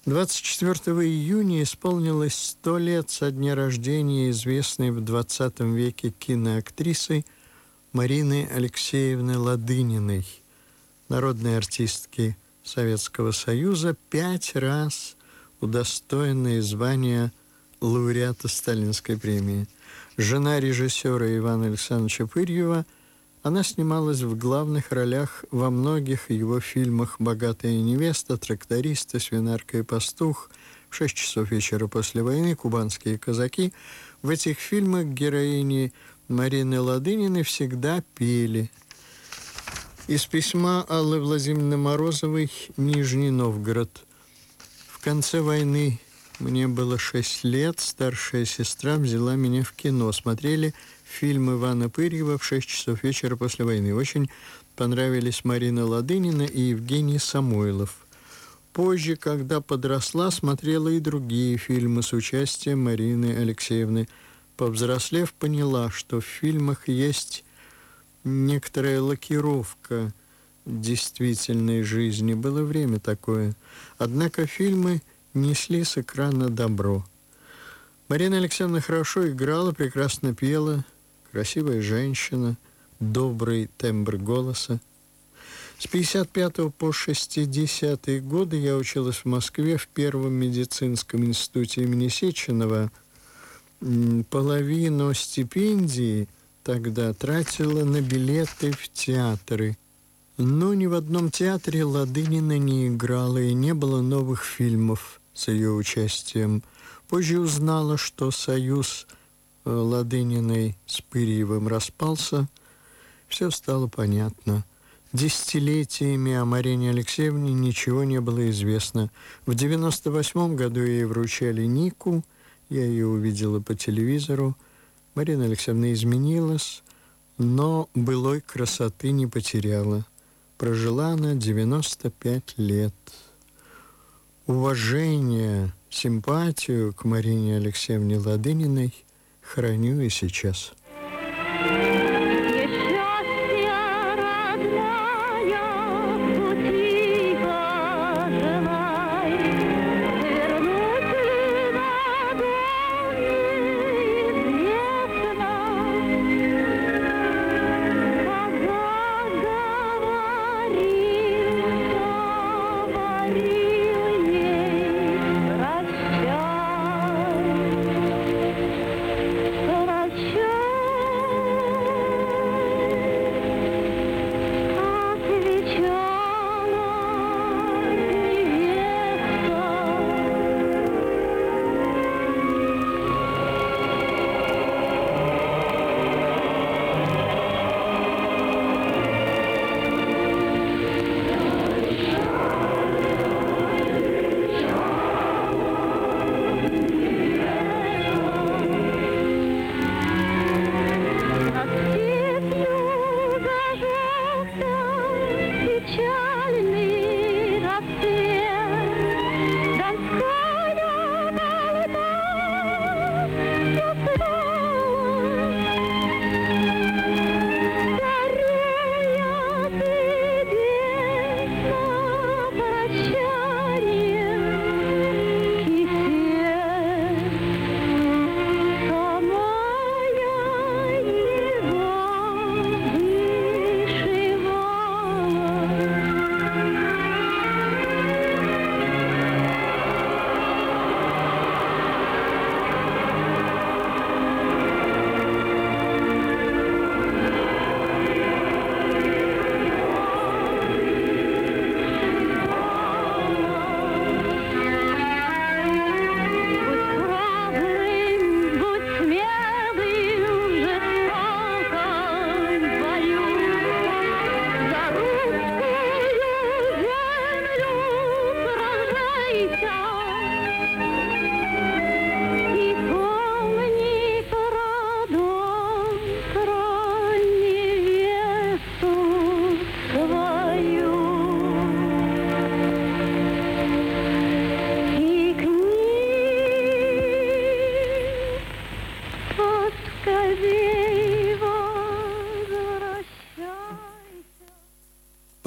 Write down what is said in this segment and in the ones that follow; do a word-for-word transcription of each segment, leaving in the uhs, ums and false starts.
двадцать четвёртого июня исполнилось сто лет со дня рождения известной в двадцатом веке киноактрисы Марины Алексеевны Ладыниной, народной артистки Советского Союза, пять раз удостоенной звания лауреата Сталинской премии. Жена режиссера Ивана Александровича Пырьева, она снималась в главных ролях во многих его фильмах «Богатая невеста», «Трактористы», «Свинарка и пастух», «В шесть часов вечера после войны», «Кубанские казаки». В этих фильмах героини Марины Ладыниной всегда пели. Из письма Аллы Владимировны Морозовой, Нижний Новгород. В конце войны мне было шесть лет, старшая сестра взяла меня в кино. Смотрели фильм Ивана Пырьева «В шесть часов вечера после войны». Очень понравились Марина Ладынина и Евгений Самойлов. Позже, когда подросла, смотрела и другие фильмы с участием Марины Алексеевны. Повзрослев, поняла, что в фильмах есть некоторая лакировка действительной жизни. Было время такое. Однако фильмы несли с экрана добро. Марина Алексеевна хорошо играла, прекрасно пела, красивая женщина, добрый тембр голоса. С пятьдесят пятого по шестидесятые годы я училась в Москве в Первом медицинском институте имени Сеченова. Половину стипендии тогда тратила на билеты в театры. Но ни в одном театре Ладынина не играла, и не было новых фильмов с ее участием. Позже узнала, что союз Ладыниной с Пырьевым распался. Все стало понятно. Десятилетиями о Марине Алексеевне ничего не было известно. В девяносто восьмом году ей вручали Нику, я ее увидела по телевизору. Марина Алексеевна изменилась, но былой красоты не потеряла. Прожила она девяносто пять лет. Уважение, симпатию к Марине Алексеевне Ладыниной храню и сейчас. Прощай,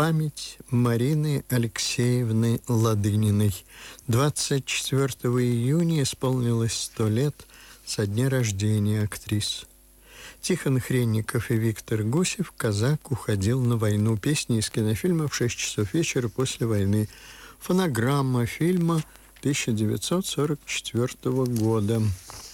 память Марины Алексеевны Ладыниной. двадцать четвёртого июня исполнилось сто лет со дня рождения актрисы. Тихон Хренников и Виктор Гусев «Казак уходил на войну». Песни из кинофильма «В шесть часов вечера после войны». Фонограмма фильма тысяча девятьсот сорок четвёртого года.